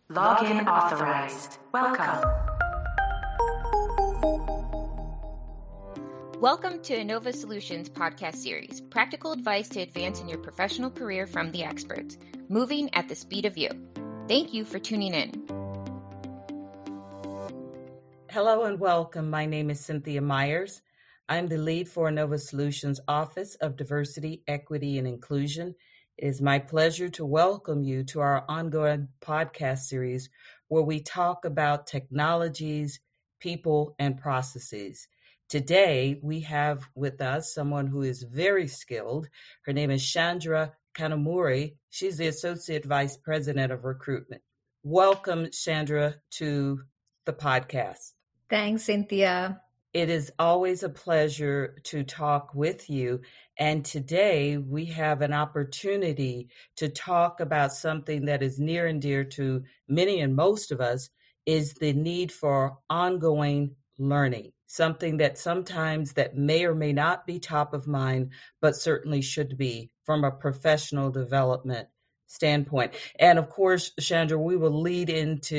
Login authorized. Welcome. Welcome to Innova Solutions podcast series, practical advice to advance in your professional career from the experts, moving at the speed of you. Thank you for tuning in. Hello and welcome. My name is Cynthia Myers. I'm the lead for Innova Solutions Office of Diversity, Equity, and Inclusion. It is my pleasure to welcome you to our ongoing podcast series where we talk about technologies, people, and processes. Today, we have with us someone who is very skilled. Her name is Chandra Kanamuri. She's the Associate Vice President of Recruitment. Welcome, Chandra, to the podcast. Thanks, Cynthia. It is always a pleasure to talk with you. And today we have an opportunity to talk about something that is near and dear to many and most of us, is the need for ongoing learning. Something that sometimes that may or may not be top of mind, but certainly should be from a professional development standpoint. And of course, Chandra, we will lean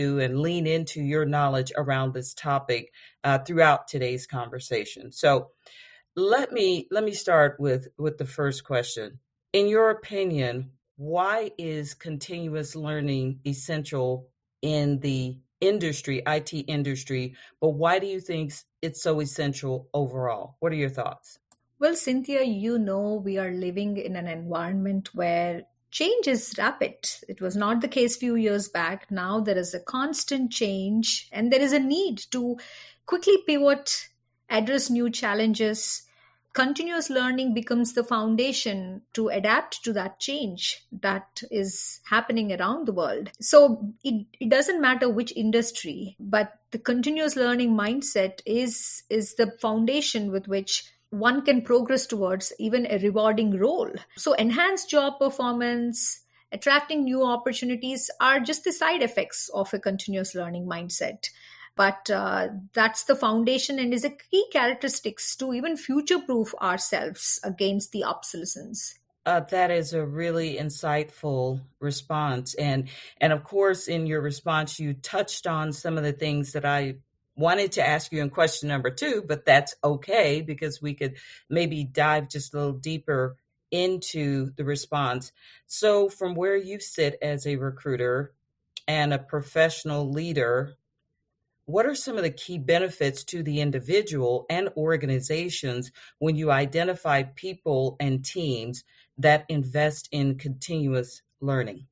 into your knowledge around this topic throughout today's conversation. So let me start with the first question. In your opinion, why is continuous learning essential in the industry, IT industry, but why do you think it's so essential overall? What are your thoughts? Well, Cynthia, we are living in an environment where change is rapid. It was not the case a few years back. Now there is a constant change and there is a need to quickly pivot, address new challenges. Continuous learning becomes the foundation to adapt to that change that is happening around the world. So it doesn't matter which industry, but the continuous learning mindset is the foundation with which one can progress towards even a rewarding role. So enhanced job performance, attracting new opportunities are just the side effects of a continuous learning mindset. But that's the foundation and is a key characteristics to even future-proof ourselves against the obsolescence. That is a really insightful response. And of course, in your response, you touched on some of the things that I wanted to ask you in question number 2, but that's okay because we could maybe dive just a little deeper into the response. So from where you sit as a recruiter and a professional leader, what are some of the key benefits to the individual and organizations when you identify people and teams that invest in continuous learning?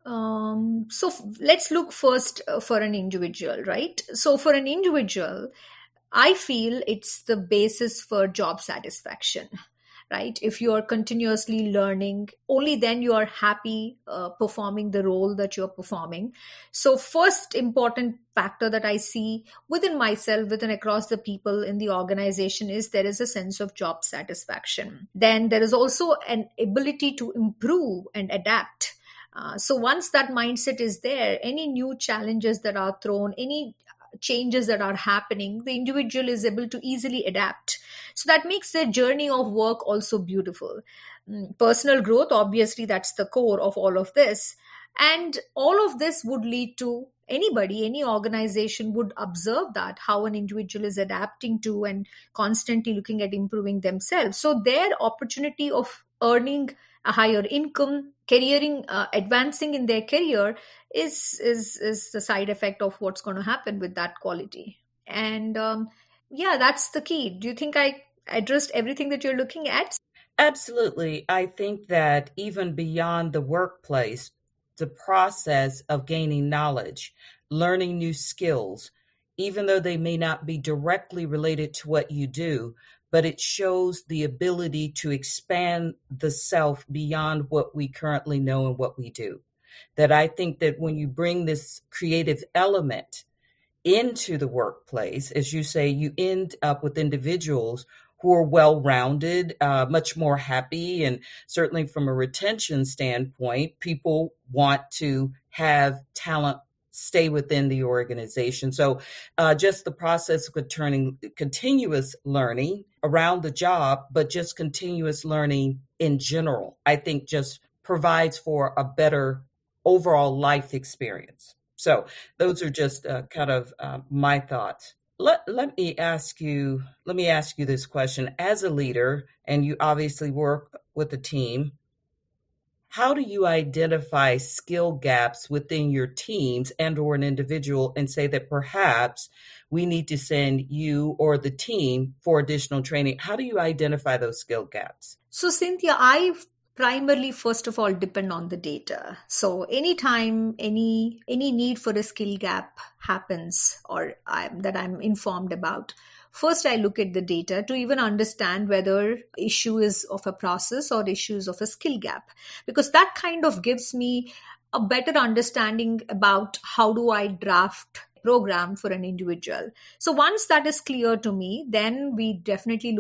So let's look first for an individual, right? So for an individual, I feel it's the basis for job satisfaction, right? If you are continuously learning, only then you are happy performing the role that you're performing. So first important factor that I see within myself, within across the people in the organization is there is a sense of job satisfaction. Then there is also an ability to improve and adapt. So once that mindset is there, any new challenges that are thrown, any changes that are happening, the individual is able to easily adapt. So that makes their journey of work also beautiful. Personal growth, obviously, that's the core of all of this. And all of this would lead to anybody, any organization would observe that, how an individual is adapting to and constantly looking at improving themselves. So their opportunity of earning a higher income, careering, advancing in their career is the side effect of what's going to happen with that quality. And that's the key. Do you think I addressed everything that you're looking at? Absolutely. I think that even beyond the workplace, the process of gaining knowledge, learning new skills, even though they may not be directly related to what you do, but it shows the ability to expand the self beyond what we currently know and what we do. That I think that when you bring this creative element into the workplace, as you say, you end up with individuals who are well-rounded, much more happy, and certainly from a retention standpoint, people want to have talent stay within the organization. So just the process of turning continuous learning around the job, but just continuous learning in general, I think just provides for a better overall life experience. So those are just kind of my thoughts. Let me ask you this question. As a leader, and you obviously work with a team, how do you identify skill gaps within your teams and or an individual and say that perhaps we need to send you or the team for additional training? How do you identify those skill gaps? So, Cynthia, I primarily, first of all, depend on the data. So anytime any need for a skill gap happens or that I'm informed about, first I look at the data to even understand whether issue is of a process or issues of a skill gap, because that kind of gives me a better understanding about how do I draft program for an individual. So once that is clear to me, then we definitely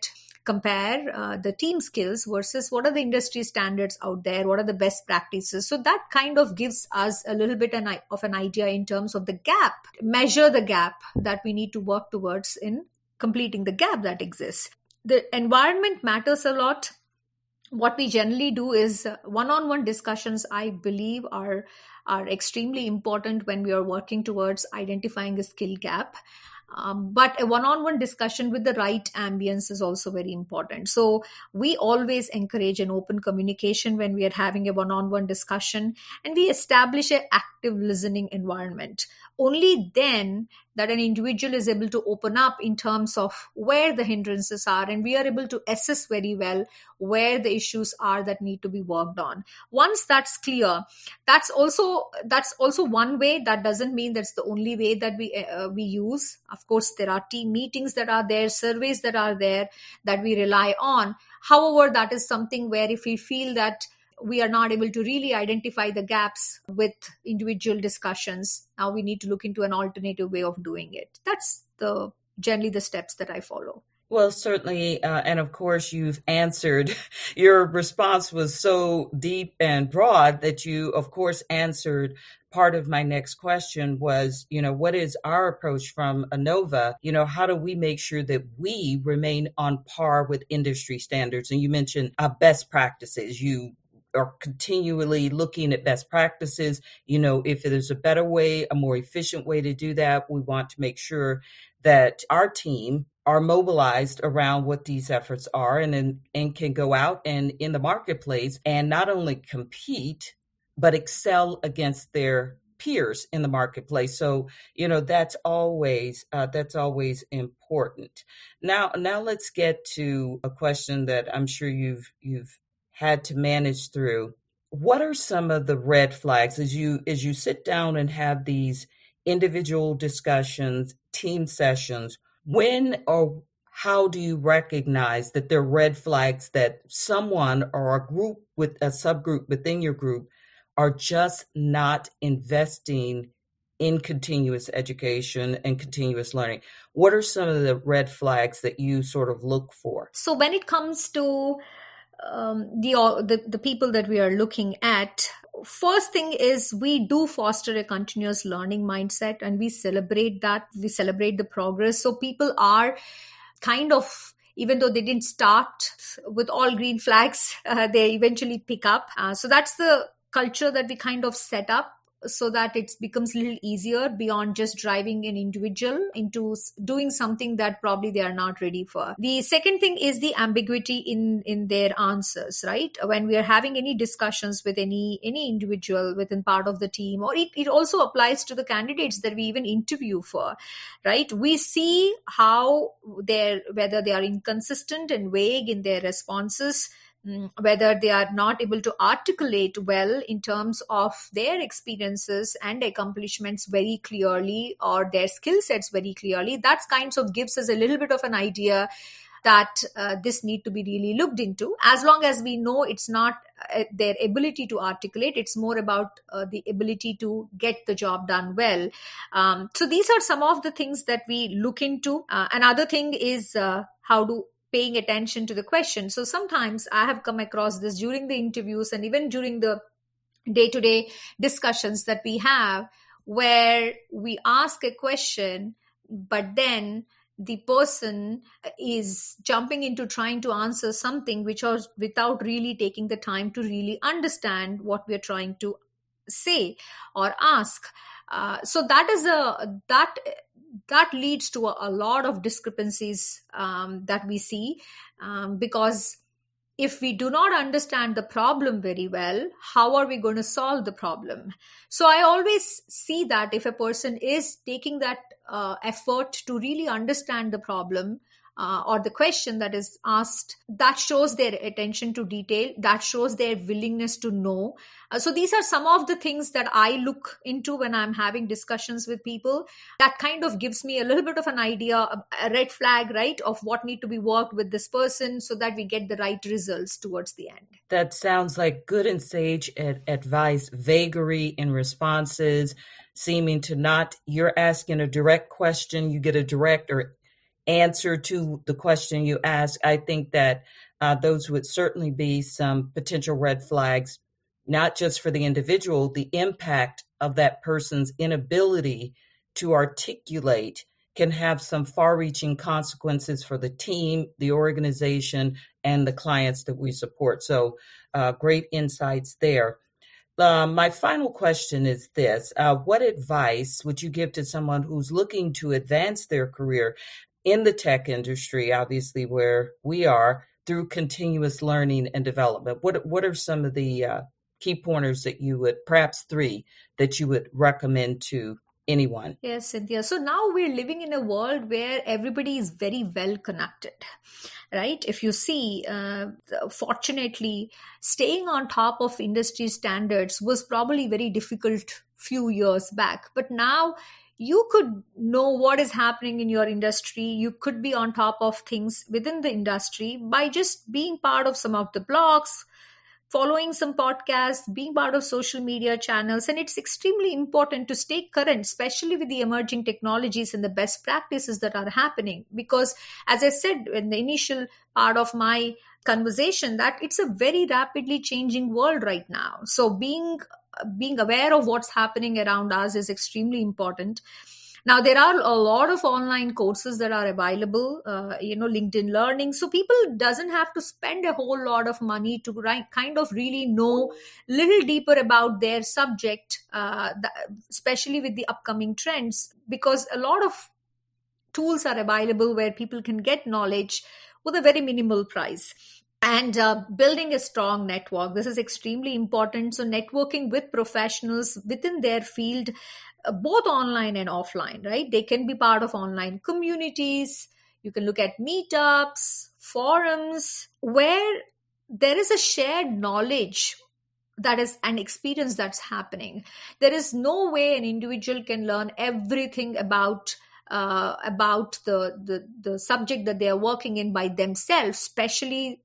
compare the team skills versus what are the industry standards out there, what are the best practices. So that kind of gives us a little bit of an idea in terms of the gap, measure the gap that we need to work towards in completing the gap that exists. The environment matters a lot. What we generally do is one-on-one discussions, I believe, are extremely important when we are working towards identifying a skill gap. But a one-on-one discussion with the right ambience is also very important. So we always encourage an open communication when we are having a one-on-one discussion, and we establish an active listening environment. Only then that an individual is able to open up in terms of where the hindrances are, and we are able to assess very well where the issues are that need to be worked on. Once that's clear, that's also one way. That doesn't mean that's the only way that we use. Of course, there are team meetings that are there, surveys that are there that we rely on. However, that is something where if we feel that we are not able to really identify the gaps with individual discussions, now we need to look into an alternative way of doing it. That's generally the steps that I follow. Well, certainly. And of course, you've answered. Your response was so deep and broad that you, of course, answered part of my next question was, what is our approach from ANOVA? How do we make sure that we remain on par with industry standards? And you mentioned best practices. You are continually looking at best practices. If there's a better way, a more efficient way to do that, we want to make sure that our team are mobilized around what these efforts are and can go out and in the marketplace and not only compete, but excel against their peers in the marketplace. So, that's always important. Now let's get to a question that I'm sure you've had to manage through. What are some of the red flags as you sit down and have these individual discussions, team sessions? When or how do you recognize that there are red flags that someone or a group with a subgroup within your group are just not investing in continuous education and continuous learning? What are some of the red flags that you sort of look for? So when it comes to the people that we are looking at, first thing is we do foster a continuous learning mindset, and we celebrate that. We celebrate the progress. So people are kind of, even though they didn't start with all green flags, they eventually pick up. So that's the culture that we kind of set up, so that it becomes a little easier beyond just driving an individual into doing something that probably they are not ready for. The second thing is the ambiguity in their answers, right? When we are having any discussions with any individual within part of the team, or it also applies to the candidates that we even interview for, right? We see whether they are inconsistent and vague in their responses, whether they are not able to articulate well in terms of their experiences and accomplishments very clearly, or their skill sets very clearly. That kinds of gives us a little bit of an idea that this need to be really looked into. As long as we know it's not their ability to articulate, it's more about the ability to get the job done well. So these are some of the things that we look into. Another thing is paying attention to the question. So sometimes I have come across this during the interviews and even during the day-to-day discussions that we have, where we ask a question, but then the person is jumping into trying to answer something without really taking the time to really understand what we're trying to say or ask. So that leads to a lot of discrepancies that we see, because if we do not understand the problem very well, how are we going to solve the problem? So I always see that if a person is taking that effort to really understand the problem, or the question that is asked, that shows their attention to detail, that shows their willingness to know. So these are some of the things that I look into when I'm having discussions with people. That kind of gives me a little bit of an idea, a red flag, right, of what need to be worked with this person so that we get the right results towards the end. That sounds like good and sage advice. Vagary in responses, seeming to not, you're asking a direct question, you get a direct or answer to the question you ask. I think that those would certainly be some potential red flags, not just for the individual, the impact of that person's inability to articulate can have some far-reaching consequences for the team, the organization, and the clients that we support. So great insights there. My final question is this. What advice would you give to someone who's looking to advance their career in the tech industry, obviously where we are, through continuous learning and development? What are some of the key pointers that you would, perhaps 3, that you would recommend to anyone? Yes, Cynthia. So now we're living in a world where everybody is very well connected, right? If you see, fortunately, staying on top of industry standards was probably very difficult few years back. But now you could know what is happening in your industry. You could be on top of things within the industry by just being part of some of the blogs, following some podcasts, being part of social media channels. And it's extremely important to stay current, especially with the emerging technologies and the best practices that are happening. Because as I said in the initial part of my conversation, that it's a very rapidly changing world right now. So being aware of what's happening around us is extremely important. Now, there are a lot of online courses that are available, LinkedIn Learning. So people doesn't have to spend a whole lot of money to kind of really know a little deeper about their subject, especially with the upcoming trends, because a lot of tools are available where people can get knowledge with a very minimal price. And building a strong network. This is extremely important. So networking with professionals within their field, both online and offline, right? They can be part of online communities. You can look at meetups, forums, where there is a shared knowledge that is an experience that's happening. There is no way an individual can learn everything about the subject that they are working in by themselves. Especially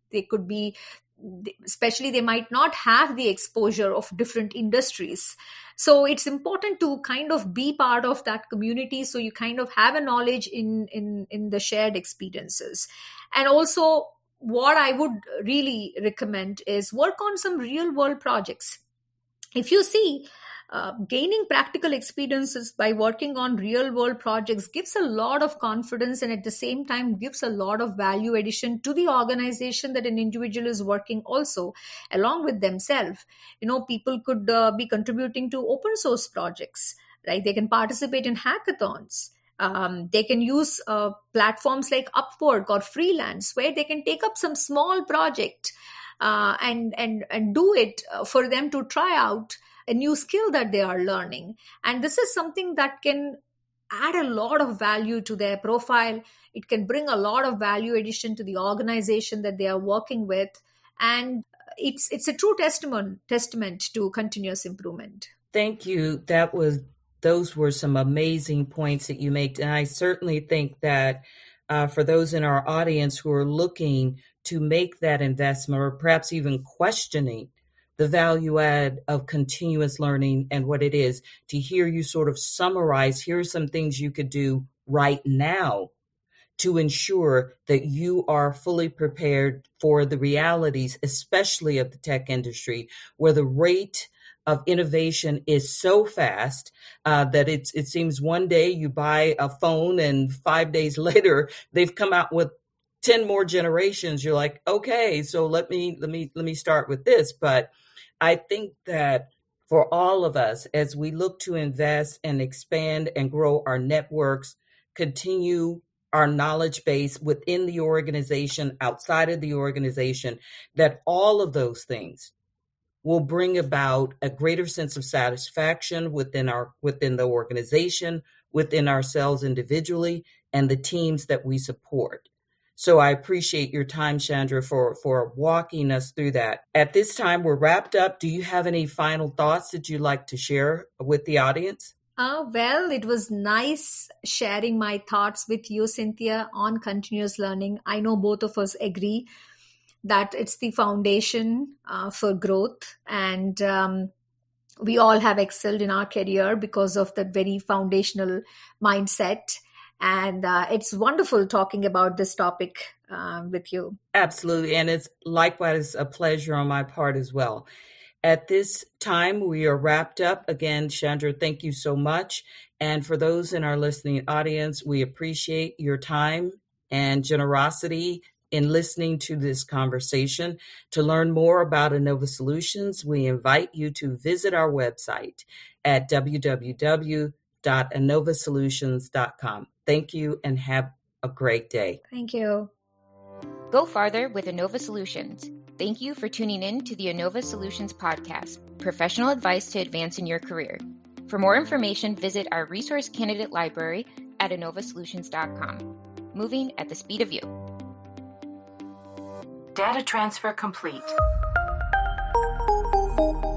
they might not have the exposure of different industries. So it's important to kind of be part of that community, so you kind of have a knowledge in the shared experiences. And also, what I would really recommend is work on some real world projects. If you see, gaining practical experiences by working on real world projects gives a lot of confidence, and at the same time gives a lot of value addition to the organization that an individual is working also along with themselves. People could be contributing to open source projects, right? They can participate in hackathons. They can use platforms like Upwork or Freelance, where they can take up some small project and do it for them to try out a new skill that they are learning. And this is something that can add a lot of value to their profile. It can bring a lot of value addition to the organization that they are working with. And it's a true testament to continuous improvement. Thank you. Those were some amazing points that you make. And I certainly think that for those in our audience who are looking to make that investment, or perhaps even questioning the value add of continuous learning and what it is, to hear you sort of summarize, here are some things you could do right now to ensure that you are fully prepared for the realities, especially of the tech industry, where the rate of innovation is so fast that it seems one day you buy a phone and 5 days later they've come out with 10 more generations. You're like, okay, so let me start with this. But I think that for all of us as we look to invest and expand and grow our networks, continue our knowledge base within the organization, outside of the organization, that all of those things will bring about a greater sense of satisfaction within the organization, within ourselves individually, and the teams that we support. So I appreciate your time, Chandra, for walking us through that. At this time, we're wrapped up. Do you have any final thoughts that you'd like to share with the audience? Well, it was nice sharing my thoughts with you, Cynthia, on continuous learning. I know both of us agree that it's the foundation for growth, and we all have excelled in our career because of that very foundational mindset. And it's wonderful talking about this topic with you. Absolutely. And it's likewise a pleasure on my part as well. At this time, we are wrapped up. Again, Chandra, thank you so much. And for those in our listening audience, we appreciate your time and generosity in listening to this conversation. To learn more about Inova Solutions, we invite you to visit our website at www.inovasolutions.com. Thank you and have a great day. Thank you. Go farther with Inova Solutions. Thank you for tuning in to the Inova Solutions podcast, professional advice to advance in your career. For more information, visit our resource candidate library at inovasolutions.com. Moving at the speed of you. Data transfer complete.